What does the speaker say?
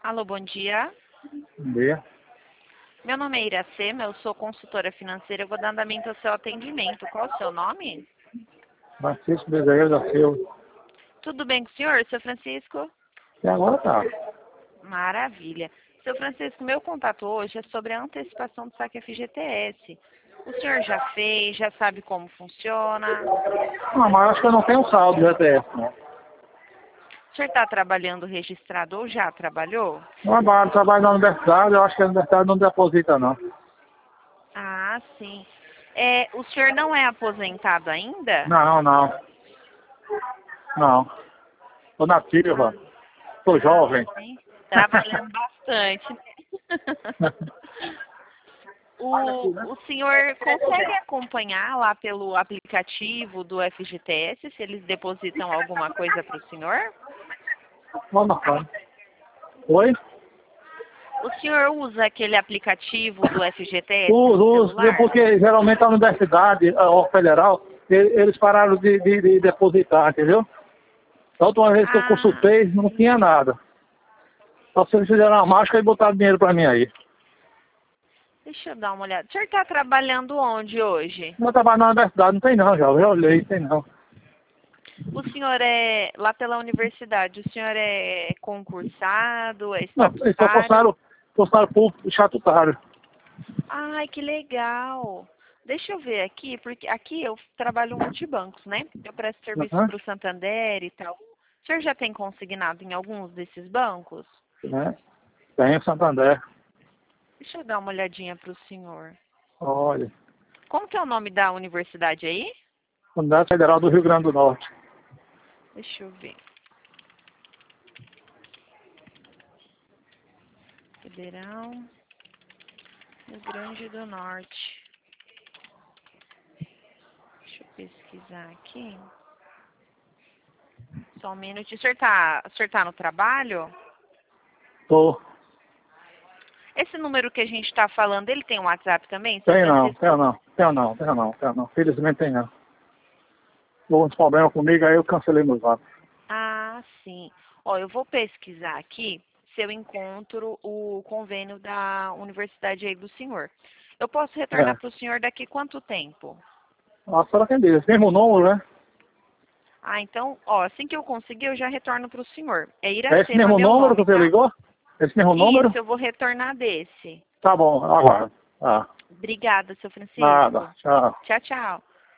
Alô, bom dia. Bom dia. Meu nome é Iracema, eu sou consultora financeira. Eu vou dar andamento ao seu atendimento. Qual o seu nome? Francisco Bezerra da Silva. Tudo bem com o senhor, seu Francisco? E agora tá. Maravilha. Seu Francisco, meu contato hoje é sobre a antecipação do saque FGTS. O senhor já fez, já sabe como funciona? Não, mas acho que eu não tenho saldo de ETF, não. O senhor está trabalhando registrado ou já trabalhou? Trabalho na universidade, eu acho que a universidade não deposita, não. Ah, sim. O senhor não é aposentado ainda? Não, não. Não. Tô nativa. Tô jovem. Sim. Trabalhando bastante, né? O senhor consegue acompanhar lá pelo aplicativo do FGTS se eles depositam alguma coisa para o senhor? Vamos lá. Oi? O senhor usa aquele aplicativo do FGTS no Uso, celular? porque geralmente a universidade, a federal, eles pararam de depositar, entendeu? Da última vez que eu consultei, não tinha nada. Só se eles fizeram uma mágica e botaram dinheiro pra mim aí. Deixa eu dar uma olhada. O senhor está trabalhando onde hoje? Eu trabalho na universidade, não tem não, já olhei, não tem não. O senhor é, lá pela universidade, o senhor é concursado, é Não, eles só estatutário? postaram público estatutário. Ai, que legal. Deixa eu ver aqui, porque aqui eu trabalho multibancos, né? Eu presto serviço Aham. para o Santander e tal. O senhor já tem consignado em alguns desses bancos? Né? Tem o Santander. Deixa eu dar uma olhadinha para o senhor. Olha, Como que é o nome da universidade aí? Universidade Federal do Rio Grande do Norte. Deixa eu ver. Federal Rio Grande do Norte. Deixa eu pesquisar aqui. Só um minuto. O senhor tá no trabalho? Tô. Esse número que a gente está falando, ele tem um WhatsApp também, seu Tem não, Francisco? tem não, tem não, tem não, tem não. Felizmente tem não. Houve uns problemas comigo, aí eu cancelei meus dados. Ah, sim. Ó, eu vou pesquisar aqui se eu encontro o convênio da universidade aí do senhor. Eu posso retornar É. para o senhor daqui quanto tempo? A senhora tem esse mesmo número, né? Ah, então, ó, assim que eu conseguir, eu já retorno para o senhor. É É esse Iracema mesmo meu número que nome, você tá? ligou? Esse mesmo número? Isso, eu vou retornar desse. Tá bom, agora. Ah, Obrigada, seu nada. Francisco. Tchau. Tchau, tchau.